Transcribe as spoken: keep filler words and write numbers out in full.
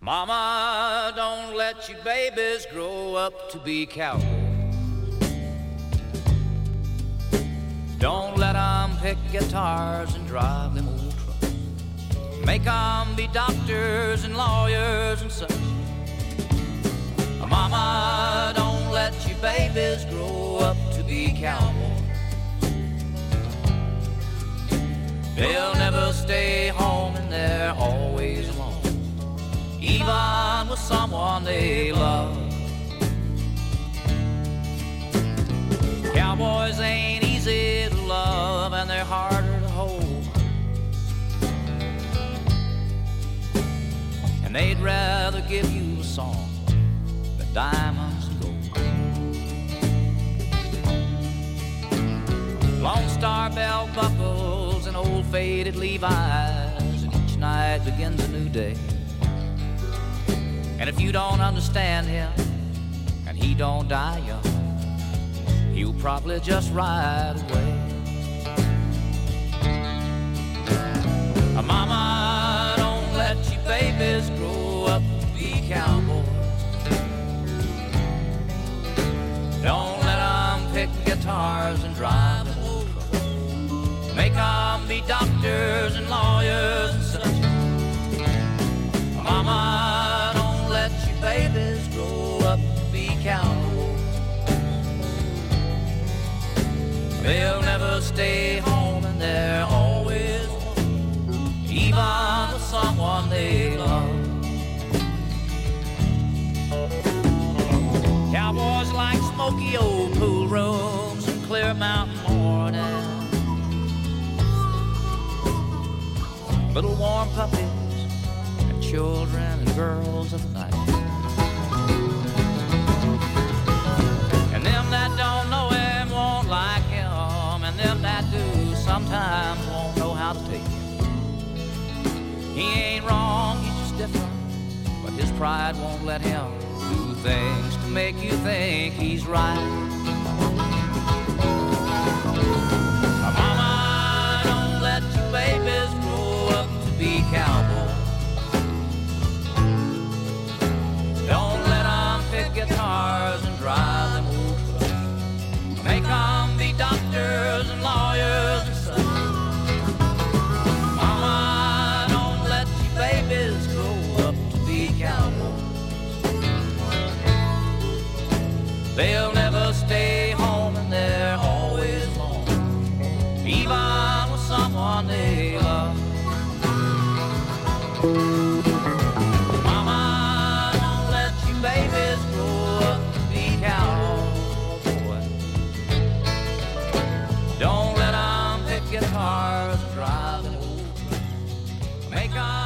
Mama, don't let your babies grow up to be cowboys. Don't let them pick guitars and drive them old trucks. Make them be doctors and lawyers and such. Mama, don't let your babies grow up to be cowboys. They'll never stay home and they're always alone, even with someone they love. Cowboys ain't easy to love and they're harder to hold, and they'd rather give you a song than diamonds and gold. Lone Star belt buckles and old faded Levi's, and each night begins a new day. And if you don't understand him and he don't die young, he'll probably just ride away. Mama, don't let your babies grow up to be cowboys. Don't let them pick guitars and drive them old trucks. Make them be doctors and lawyers and such. Mama, don't let your babies grow up to be cowboys. They'll never stay home and they're always alone, even with someone they love. Cowboys like smoky old pool rooms and clear mountain mornings, little warm puppies and children and girls of the night. And them that don't know him won't like him, and them that do sometimes won't know how to take him. He ain't wrong, he's just different, but his pride won't let him do things to make you think he's right. Mama, don't let your babies grow up to be cowboys. Don't let them pick guitars and drive them old trucks. Make them be doctors and lawyers and such. Mama, don't let your babies grow up to be cowboys. They'll never stay home and they're always alone, even with someone they love. Mama, don't let your babies grow up to be cowboys. Don't let them pick guitars and drive them old trucks. Make them